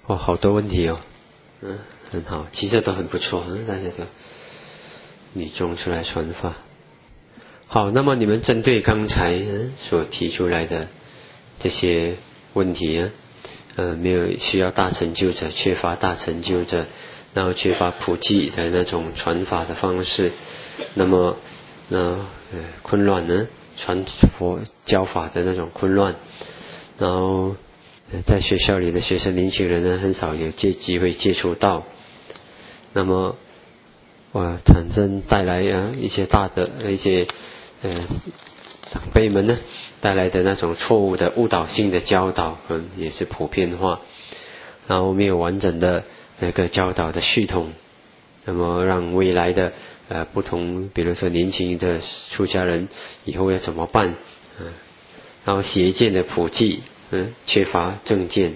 哇，好多问题哦，很好，其实都很不错，大家都女众出来传法。好，那么你们针对刚才所提出来的这些问题没有需要大成就者，缺乏大成就者，然后缺乏普济的那种传法的方式，那么混乱呢，传佛教法的那种混乱，然后在学校里的学生年轻人呢，很少有机会接触到，那么产生带来一些大的一些长辈们呢带来的那种错误的误导性的教导，也是普遍化，然后没有完整的那个教导的系统，那么让未来的不同，比如说年轻的出家人以后要怎么办然后邪见的普及缺乏正见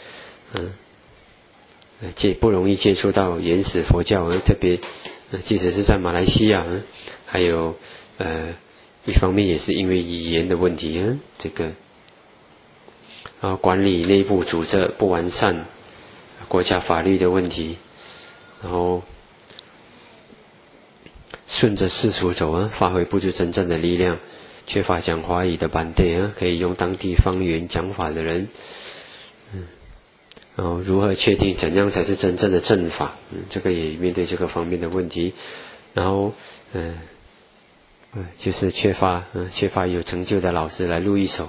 不容易接触到原始佛教特别即使是在马来西亚还有一方面也是因为语言的问题这个管理内部组织不完善，国家法律的问题，然后顺着世俗走发挥不出真正的力量，缺乏讲华语的班队可以用当地方言讲法的人然后如何确定怎样才是真正的正法这个也面对这个方面的问题，然后就是缺乏有成就的老师来录一首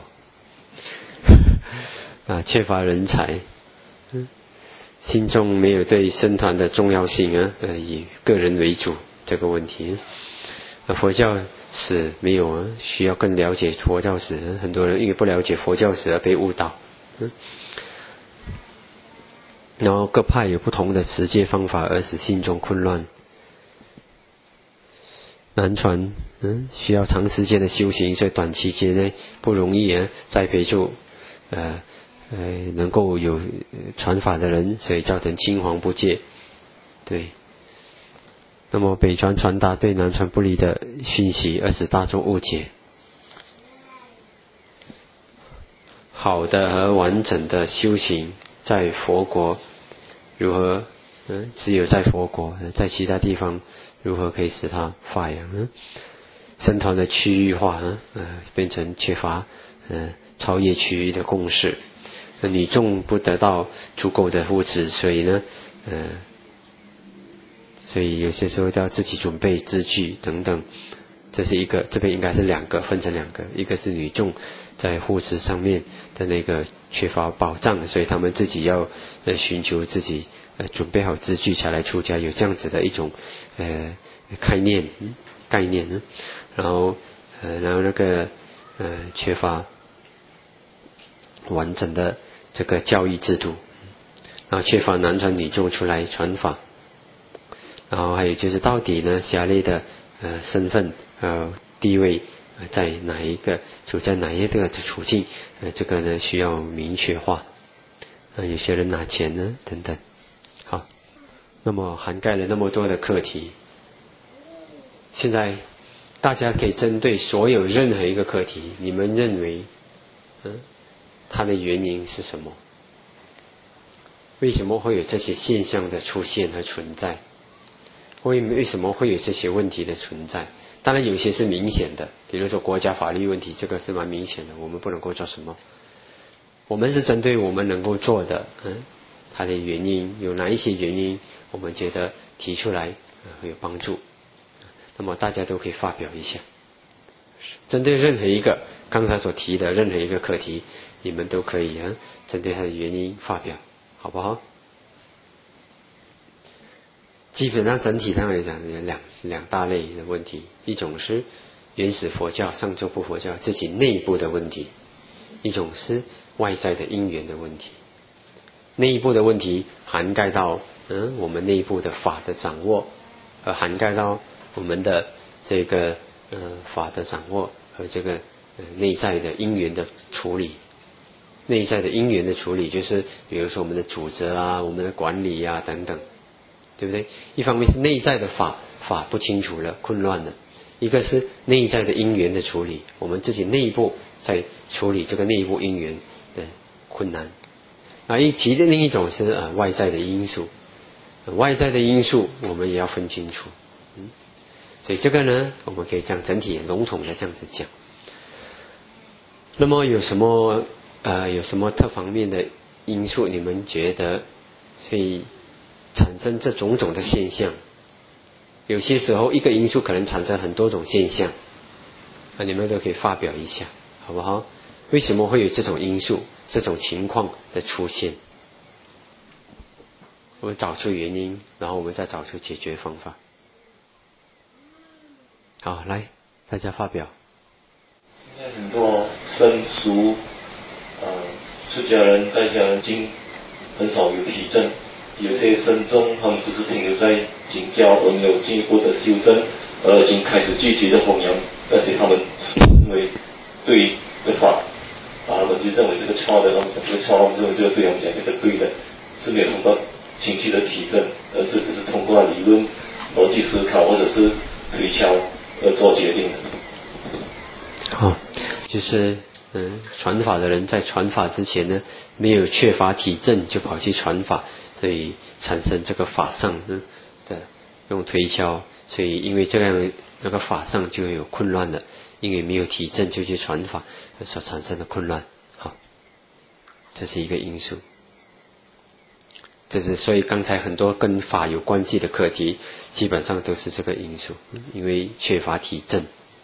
缺乏人才心中没有对僧团的重要性以个人为主这个问题佛教史没有需要更了解佛教史很多人因为不了解佛教史而被误导然后各派有不同的持戒方法而使心中混乱难传需要长时间的修行，所以短期间内不容易栽培出能够有传法的人，所以造成青黄不接对那么北传传达对南传不利的讯息而使大众误解好的和完整的修行在佛国如何只有在佛国在其他地方如何可以使它发扬僧团的区域化变成缺乏超越区域的共识女众不得到足够的扶持所以所以有些时候都要自己准备资具等等这是一个这边应该是两个分成两个一个是女众在护持上面的那个缺乏保障所以他们自己要寻求自己准备好资具才来出家有这样子的一种概念然后那个缺乏完整的这个教育制度然后缺乏男传女众出来传法然后还有就是到底呢侠类的身份地位在哪一个处在哪一个处境这个呢需要明确化有些人拿钱呢等等好那么涵盖了那么多的课题现在大家可以针对所有任何一个课题你们认为它的原因是什么为什么会有这些现象的出现和存在为什么会有这些问题的存在当然有些是明显的比如说国家法律问题这个是蛮明显的我们不能够做什么我们是针对我们能够做的它的原因有哪一些原因我们觉得提出来会有帮助那么大家都可以发表一下针对任何一个刚才所提的任何一个课题你们都可以针对它的原因发表好不好基本上整体上来讲有两大类的问题一种是原始佛教上座部佛教自己内部的问题一种是外在的因缘的问题内部的问题涵盖到我们内部的法的掌握和涵盖到我们的这个法的掌握和这个内在的因缘的处理内在的因缘的处理就是比如说我们的组织我们的管理等等对不对一方面是内在的法不清楚了混乱了一个是内在的因缘的处理我们自己内部在处理这个内部因缘的困难另一种是外在的因素，外在的因素我们也要分清楚。所以这个呢，我们可以这样整体笼统的这样子讲。那么有什么特方面的因素，你们觉得会产生这种种的现象？有些时候一个因素可能产生很多种现象，你们都可以发表一下，好不好？为什么会有这种因素、这种情况的出现？我们找出原因，然后我们再找出解决方法。好，来，大家发表。 现在很多生熟，出家人在家人经很少有体证，有些僧众他们只是停留在经教而没有进一步的修正，而已经开始积极的弘扬那些他们认为对的法，他们就认为这个错的，这个错，认为这个对，我们讲这个对的，是没有通过情绪的体证，而是只是通过理论、逻辑思考或者是推敲而做决定的。 好，就是传法的人在传法之前呢，没有缺乏体证，就跑去传法，所以产生这个法上的用推敲，所以因为这样那个法上就有混乱了，因为没有体证就去传法所产生的混乱。好，这是一个因素。所以刚才很多跟法有关系的课题，基本上都是这个因素，因为缺乏体证。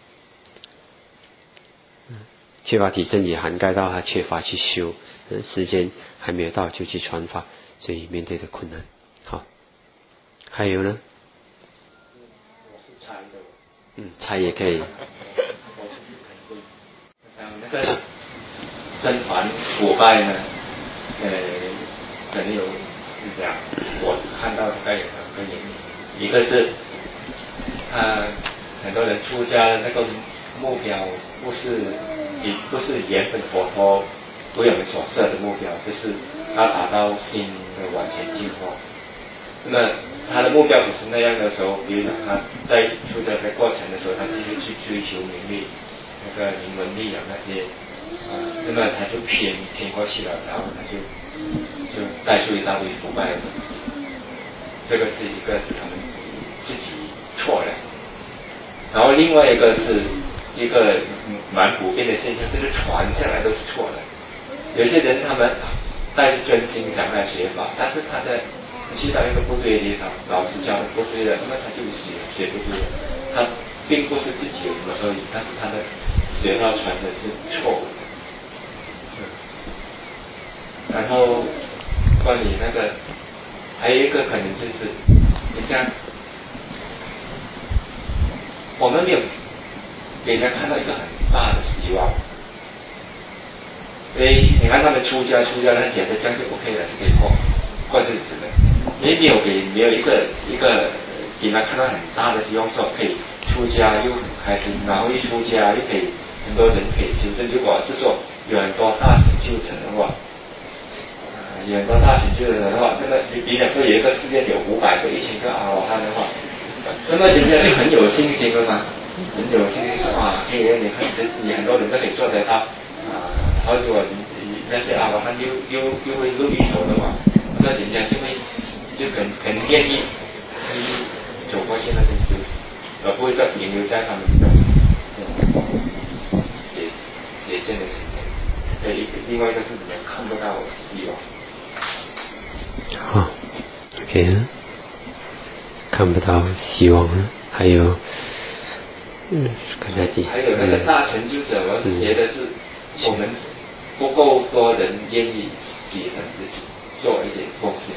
缺乏体证也涵盖到他缺乏去修，时间还没有到就去传法，所以面对的困难。好，还有呢？ 我是猜的。 猜也可以。 那个僧团腐败呢，可能有两，我看到大概有两个原因，一个是很多人出家的那个目标不是原本佛陀为我们所设的目标，就是要达到心的往前进化。那么他的目标不是那样的时候，比如讲他在出家的过程的时候，他继续去追求名利、那个名闻利养那些，那么他就偏过去了，然后他就带出一大堆腐败的东西。这个是一个是他们自己错了，然后另外一个是一个蛮普遍的现象，就是传下来都是错的。有些人他们带着真心想来学法，但是他的去到一个不对的地方，老师教的不对的，那么他就学不对了。他并不是自己有什么恶意，但是他的学到传的是错误的。然后关于那个还有一个可能就是，你像我们没有给人家看到一个很大的希望，所以你看他们出家，他觉得这样就 OK 了，就可以过日子了。你没有一个给他看到很大的希望，说可以出家又很开心，然后一出家又可以很多人可以修正。如果是说有很多大成就成的话，有很多大成就的人的话，那么比方说有一个世界有500个、1000个阿罗汉的话，那么人家就很有信心了嘛，很有信心说可以，你看你很多人都可以做得到然后如果那些阿罗汉又会入一手的话，那人家就很愿意走过去那边修行，而不会再停留在他们这种邪见的层面。另外一个是你们看不到希望。 好 ，OK， 看不到希望，还有，刚才还有那个大成就者，我是觉得是我们不够多人愿意牺牲自己，做一点贡献。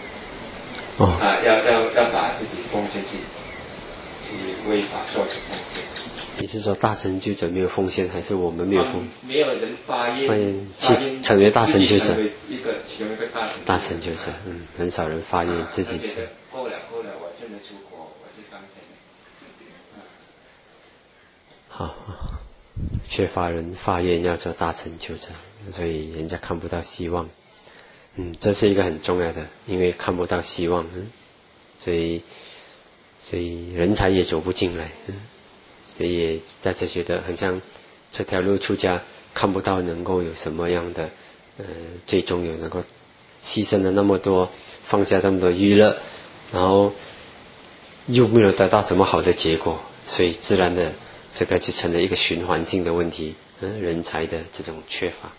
要把自己奉献去为法做出贡献。 你是说大成就者没有奉献，还是我们没有奉献？ 没有人发愿去成为大成就者， 其中一个大成就者，很少人发愿自己是。 够了，我真的出国，我去上天。 好，缺乏人发愿要做大成就者，所以人家看不到希望。这是一个很重要的，因为看不到希望，所以人才也走不进来，所以大家觉得很像这条路出家看不到能够有什么样的最终有能够牺牲了那么多，放下这么多娱乐，然后又没有得到什么好的结果，所以自然的这个就成了一个循环性的问题，人才的这种缺乏，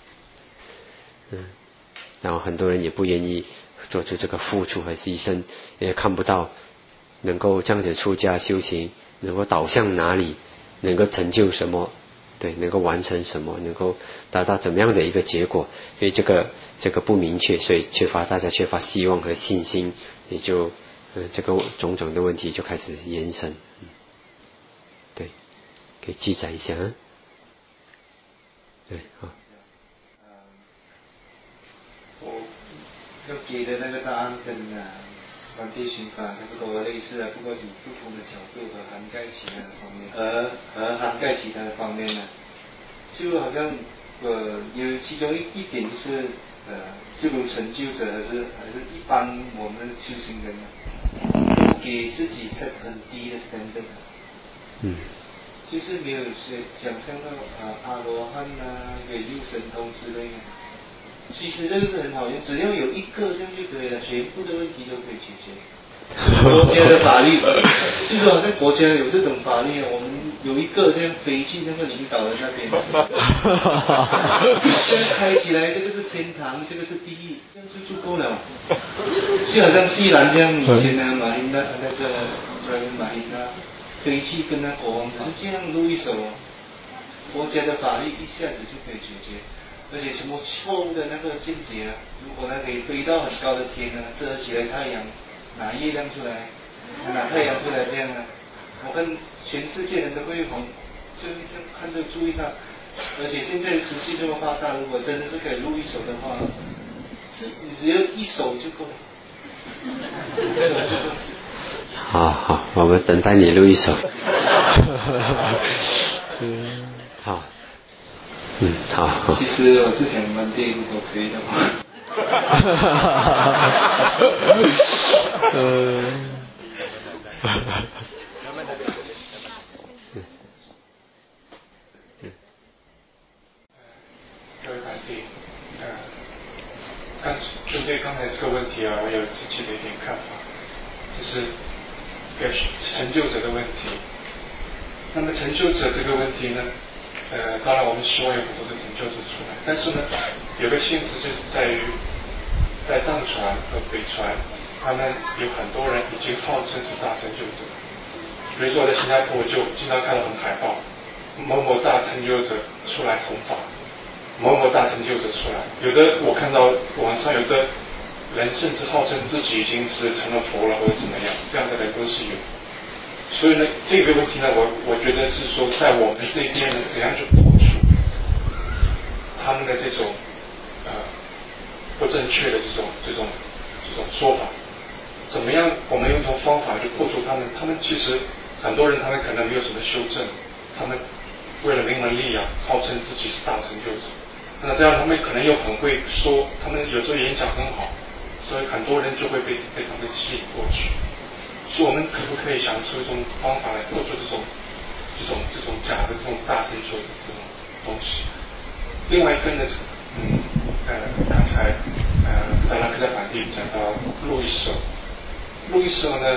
然后很多人也不愿意做出这个付出和牺牲，也看不到能够这样子出家修行，能够导向哪里，能够成就什么，对，能够完成什么，能够达到怎么样的一个结果，所以这个不明确，所以大家缺乏希望和信心，也就这个种种的问题就开始延伸。对，可以记载一下啊。对，好。 我要给的那个答案跟梵蒂寻法差不多类似的，不过以不同的角度和涵盖其他的方面，和涵盖其他的方面呢，就好像有其中一点就是就如成就者还是一般我们修行人呢，给自己set很低的 standard。就是没有想象到阿罗汉啊、远入神通之类的。其实这个是很好用，只要有一个这样就可以了，全部的问题都可以解决。国家的法律，就是好像国家有这种法律，我们有一个这样飞去那个领导人那边，这样开起来，这个是天堂，这个是地狱，这样就足够了。就好像西兰这样，以前的马英那个马英那飞去跟那国王只是这样录一手，国家的法律一下子就可以解决。而且什么错误的那个见解啊，如果它可以飞到很高的天啊，遮起来太阳，拿月亮出来，拿太阳出来这样啊，我看全世界人都会就是这样看着注意它。而且现在资讯这么发达，如果真的是可以录一手的话，只要一手就够了，一手就够了。 好，我们等待你录一首。好。好。 其实我是想问第如果可以的话。 各位反弟，针对刚才这个问题啊，我有自己的一点看法，就是成就者的问题。那么成就者这个问题呢，当然我们希望有很多的成就者出来，但是呢，有个现实就是在于，在藏传和北传，他们有很多人已经号称是大成就者。比如说我在新加坡，我就经常看到很海报，某某大成就者出来弘法，某某大成就者出来。有的我看到网上有的人甚至号称自己已经是成了佛了或者怎么样，这样的人都是有。所以呢，这个问题呢，我觉得是说，在我们这边呢，怎样去破除他们的这种不正确的这种说法？怎么样？我们用一种方法去破除他们。他们其实很多人，他们可能没有什么修正，他们为了名闻利养，号称自己是大成就者。那这样他们可能又很会说，他们有时候演讲很好，所以很多人就会被他们吸引过去。所以我们可不可以想出一种方法来破除这种假的这种大成就的这种东西？另外一个呢，刚才达拉克在反地讲到录一手呢，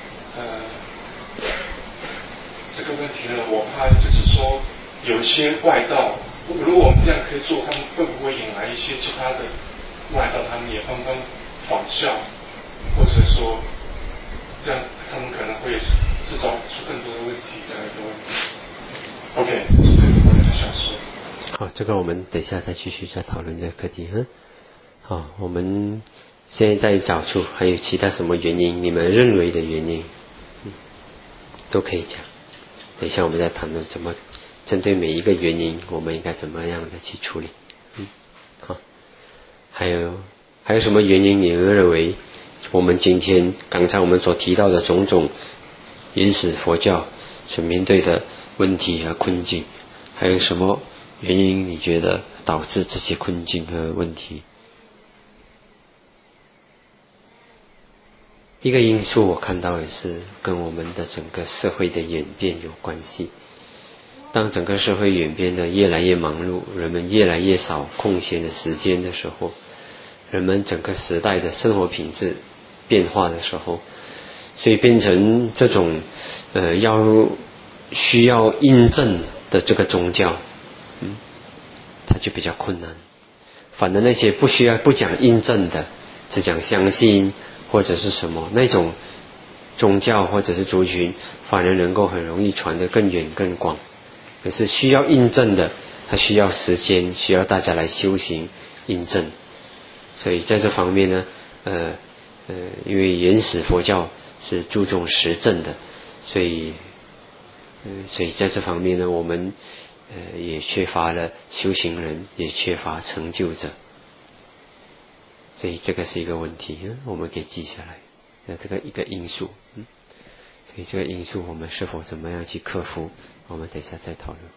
这个问题呢，我怕就是说有些外道，如果我们这样可以做，他们会不会引来一些其他的外道，他们也纷纷仿效，或者说这样他们可能会制造出更多的问题，这样一个问题。OK， 这是我的想说。 好，这个我们等一下再继续再讨论这个课题。好，我们现在找出还有其他什么原因，你们认为的原因，都可以讲。等一下我们再谈论怎么针对每一个原因，我们应该怎么样的去处理。好，还有什么原因你们认为我们今天刚才我们所提到的种种原始佛教所面对的问题和困境，还有什么原因你觉得导致这些困境和问题？一个因素我看到也是跟我们的整个社会的演变有关系。当整个社会演变的越来越忙碌，人们越来越少空闲的时间的时候， 人们整个时代的生活品质变化的时候，所以变成这种需要印证的这个宗教，它就比较困难。反正那些不讲印证的，只讲相信或者是什么那种宗教或者是族群，反而能够很容易传得更远更广。可是需要印证的，它需要时间，需要大家来修行印证。所以在这方面呢，因为原始佛教是注重实证的，所以在这方面呢，我们也缺乏了修行人，也缺乏成就者。所以这个是一个问题，我们可以记下来，这个一个因素。所以这个因素我们是否怎么样去克服，我们等一下再讨论。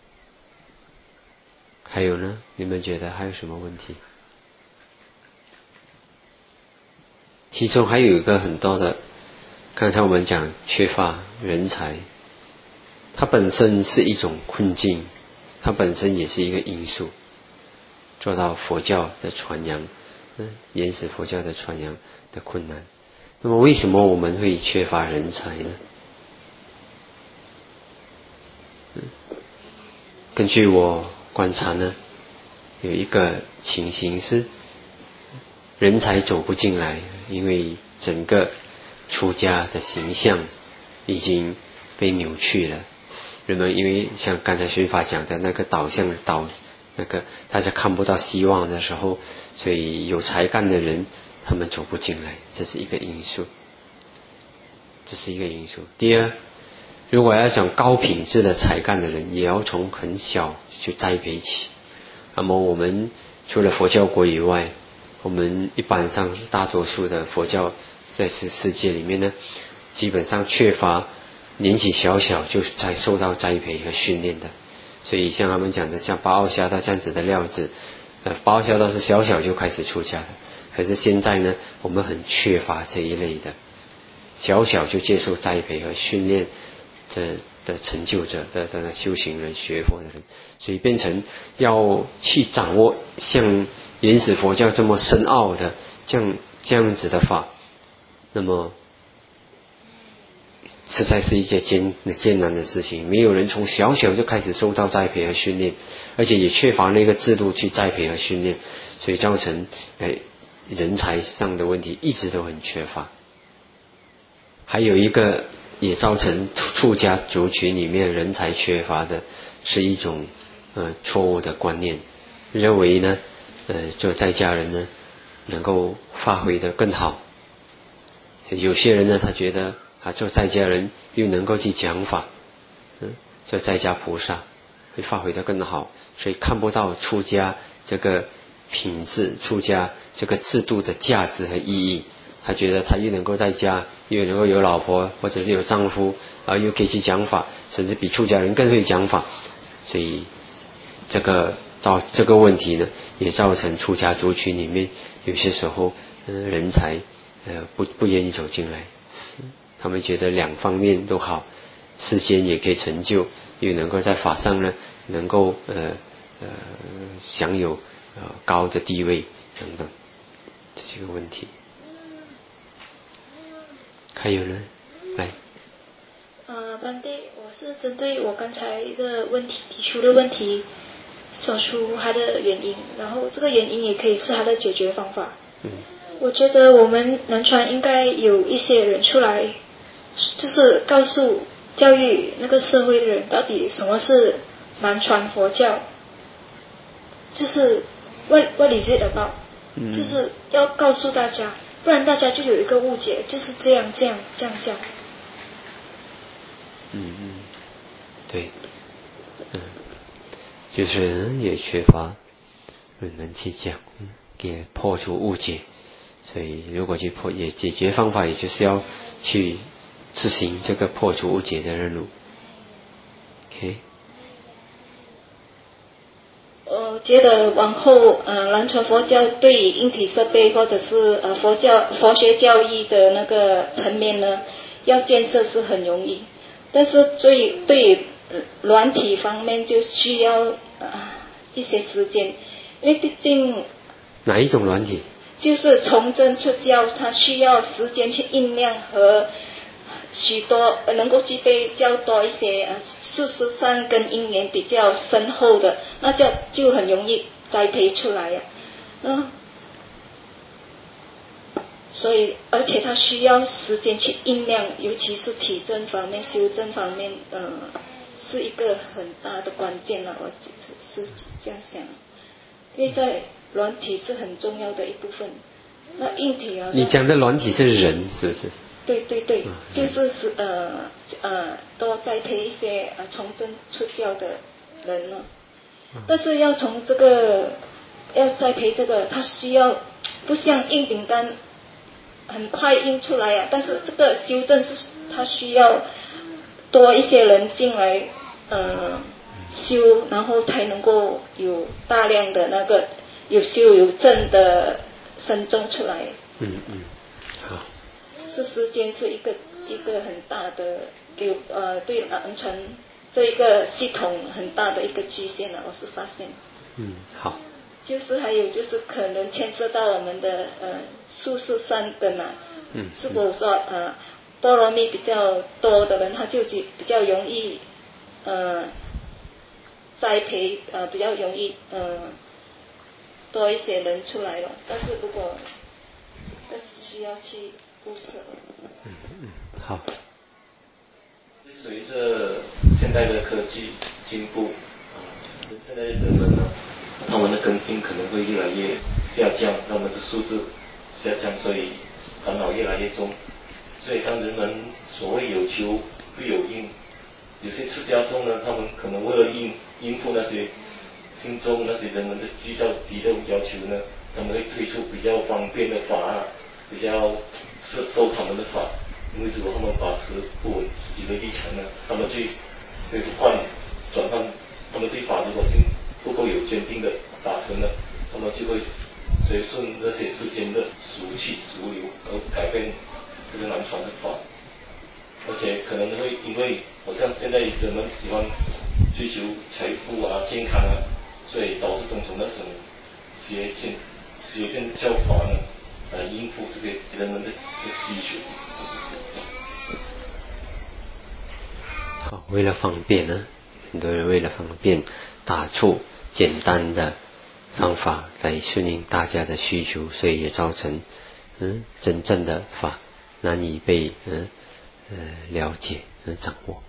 还有呢，你们觉得还有什么问题？其中还有一个很多的，刚才我们讲缺乏人才，它本身是一种困境，它本身也是一个因素，做到佛教的传扬，原始佛教的传扬的困难。那么为什么我们会缺乏人才呢？根据我观察呢，有一个情形是人才走不进来，因为整个出家的形象已经被扭曲了。人们因为像刚才学法讲的那个那个大家看不到希望的时候，所以有才干的人他们走不进来，这是一个因素。第二，如果要讲高品质的才干的人，也要从很小去栽培起。那么我们除了佛教国以外，我们一般上大多数的佛教在世界里面呢，基本上缺乏年纪小小就才受到栽培和训练的。所以像他们讲的，像巴奥夏道这样子的料子，巴奥夏道是小小就开始出家的。可是现在呢，我们很缺乏这一类的小小就接受栽培和训练的成就者的修行人、学佛的人，所以变成要去掌握像原始佛教这么深奥的这样子的法，那么实在是一件艰难的事情。没有人从小小就开始受到栽培和训练，而且也缺乏那个制度去栽培和训练，所以造成人才上的问题一直都很缺乏。还有一个也造成出家族群里面人才缺乏的是一种错误的观念，认为呢做在家人呢能够发挥得更好。有些人呢他觉得做在家人又能够去讲法，做在家菩萨会发挥得更好，所以看不到出家这个品质、出家这个制度的价值和意义。他觉得他又能够在家，又能够有老婆或者是有丈夫，又可以去讲法，甚至比出家人更会讲法。所以这个问题呢，也造成出家族群里面有些时候人才不愿意走进来。他们觉得两方面都好，世间也可以成就，又能够在法上呢能够享有高的地位等等，这是个问题。还有呢，来。 班弟，我是针对我刚才的问题提出的问题，说出它的原因，然后这个原因也可以是它的解决方法。我觉得我们南传应该有一些人出来，就是告诉教育那个社会的人，到底什么是南传佛教，就是 what is it about，就是要告诉大家。不然大家就有一个误解，就是这样。 对，就是也缺乏人们去讲，给破除误解。所以如果去解决方法，也就是要去执行这个破除误解的任务。OK。 我觉得往后南传佛教对于硬体设备或者是佛学教育的那个层面呢，要建设是很容易，但是对于软体方面就需要一些时间，因为毕竟哪一种软体？ 就是从真出教，它需要时间去酝酿和许多能够具备较多一些事实上跟因缘比较深厚的，那就很容易栽培出来呀。所以而且它需要时间去酝酿，尤其是体证方面、修正方面，是一个很大的关键了。我是这样想，因为在软体是很重要的一部分。那硬体啊， 你讲的软体是人，是不是？ 对对对，就是多栽培一些从真出教的人了。但是要从这个要栽培这个，它需要不像硬饼干很快印出来啊，但是这个修正是它需要多一些人进来修，然后才能够有大量的那个有修有正的深重出来。 好。 是时间是一个很大的对南传这一个系统很大的一个局限了，我是发现。 好。 就是还有就是可能牵涉到我们的宿世善根啊。是否说波罗蜜比较多的人，他就比较容易栽培比较容易多一些人出来了。但是如果这需要去布施。 好。 随着现代的科技进步，现在的人们呢，他们的更新可能会越来越下降，他们的素质下降，所以烦恼越来越重。所以当人们所谓有求必有应，有些出家众呢，他们可能为了应付那些心中那些人们的比较低的要求呢，他们会推出比较方便的法，比较受他们的法。因为如果他们把持不稳自己的立场呢，他们去转换，他们对法如果心不够有坚定的达成呢，他们就会随顺那些世间的俗气俗流而改变这个南传的法。而且可能会因为好像现在人们喜欢追求财富健康所以导致种种那种邪见教法呢，来应付这个人们的需求。 好，为了方便呢，很多人为了方便打出简单的方法来顺应大家的需求，所以也造成真正的法难以被了解掌握。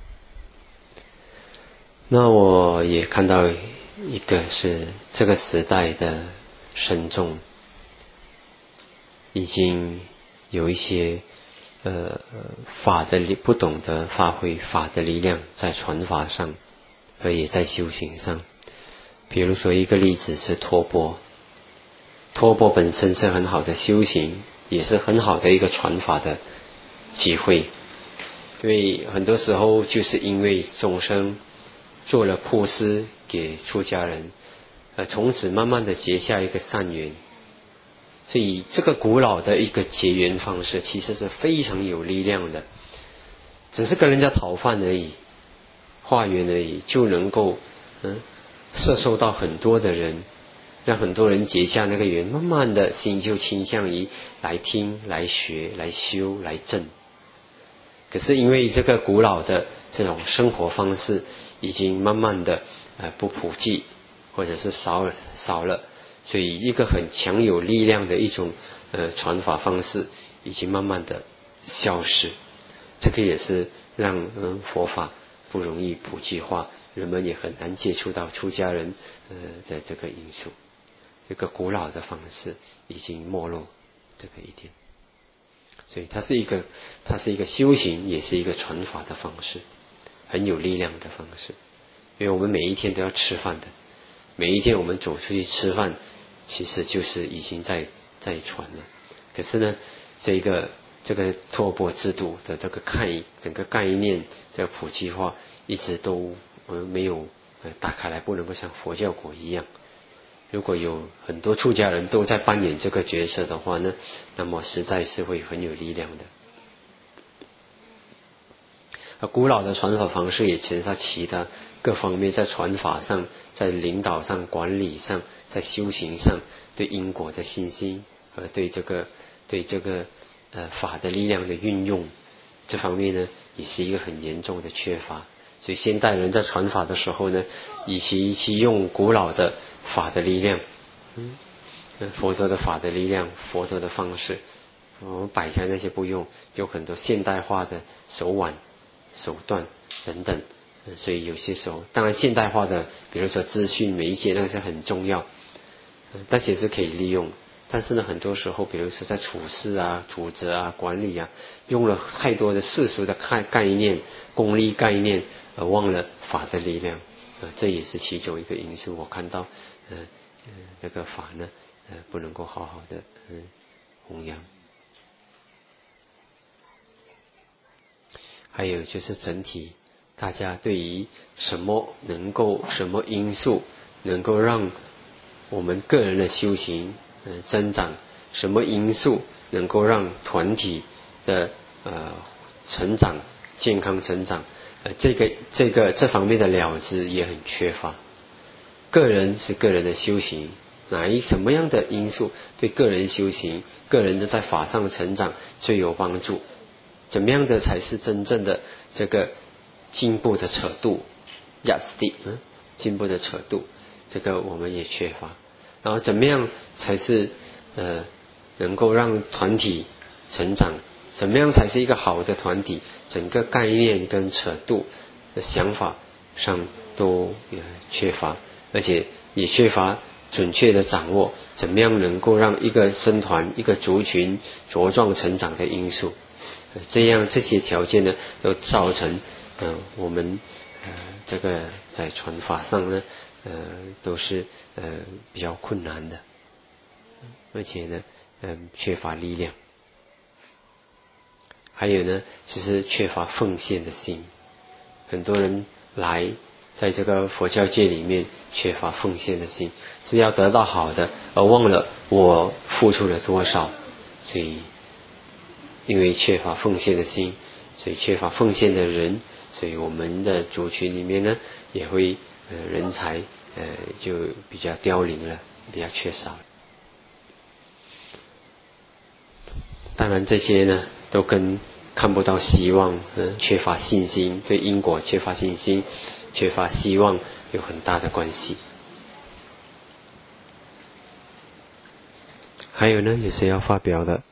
那我也看到一个是这个时代的僧众已经有一些法的不懂得发挥法的力量在传法上，而也在修行上。比如说一个例子是托钵本身是很好的修行，也是很好的一个传法的机会。因为很多时候就是因为众生做了布施给出家人，从此慢慢的结下一个善缘。所以这个古老的一个结缘方式其实是非常有力量的，只是跟人家讨饭而已，化缘而已，就能够摄受到很多的人，让很多人结下那个缘，慢慢的心就倾向于来听来学来修来证。可是因为这个古老的这种生活方式已经慢慢的不普及，或者是少了，所以一个很强有力量的一种传法方式已经慢慢的消失。这个也是让佛法不容易普及化，人们也很难接触到出家人的这个因素。这个古老的方式已经没落这个一点，所以它是一个修行，也是一个传法的方式，很有力量的方式。因为我们每一天都要吃饭的，每一天我们走出去吃饭，其实就是已经在传了。可是呢，这个托钵制度的这个整个概念的普及化，一直都没有打开来，不能够像佛教国一样。如果有很多出家人都在扮演这个角色的话呢，那么实在是会很有力量的。古老的传法方式也其实在其他各方面，在传法上，在领导上、管理上，在修行上，对因果的信心和对这个法的力量的运用这方面呢，也是一个很严重的缺乏。所以现代人在传法的时候呢，与其去用古老的法的力量，佛陀的法的力量，佛陀的方式，我们摆开那些不用，有很多现代化的手腕、手段等等。所以有些时候，当然现代化的，比如说资讯媒介，那个是很重要，但是也是可以利用。但是呢，很多时候，比如说在处事啊、处责啊、管理啊，用了太多的世俗的概念、功利概念，而忘了法的力量。这也是其中一个因素。我看到，这个法呢，不能够好好的弘扬。还有就是整体，大家对于什么因素能够让我们个人的修行增长，什么因素能够让团体的成长、健康成长，这方面的了知也很缺乏。个人是个人的修行，什么样的因素对个人修行、个人的在法上成长最有帮助？怎么样的才是真正的这个进步的尺度？进步的尺度，这个我们也缺乏。然后怎么样才是能够让团体成长？怎么样才是一个好的团体？整个概念跟尺度的想法上都缺乏，而且也缺乏准确的掌握怎么样能够让一个僧团、一个族群茁壮成长的因素。这些条件呢，都造成我们这个在传法上呢都是比较困难的，而且呢缺乏力量。还有呢，就是缺乏奉献的心。很多人来在这个佛教界里面缺乏奉献的心，是要得到好的，而忘了我付出了多少。所以因为缺乏奉献的心，所以缺乏奉献的人，所以我们的族群里面呢也会人才就比较凋零了，比较缺少了。当然这些呢都跟看不到希望、缺乏信心，对因果缺乏信心、缺乏希望有很大的关系。还有呢，有谁要发表的？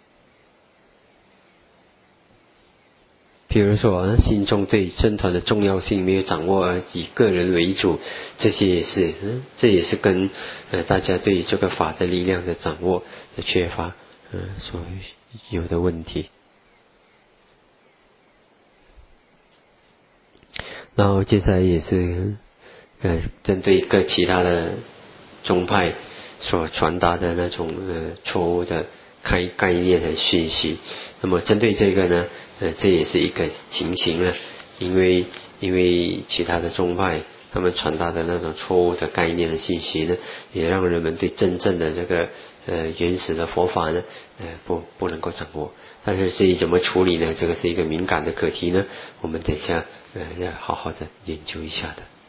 比如说心中对僧团的重要性没有掌握，而以个人为主，这也是跟大家对这个法的力量的掌握的缺乏所有的问题。然后接下来也是针对各其他的宗派所传达的那种错误的概念和讯息。那么针对这个呢，这也是一个情形了，因为其他的宗派他们传达的那种错误的概念的信息呢，也让人们对真正的这个原始的佛法呢不能够掌握。但是至于怎么处理呢，这个是一个敏感的课题呢，我们等一下要好好的研究一下的。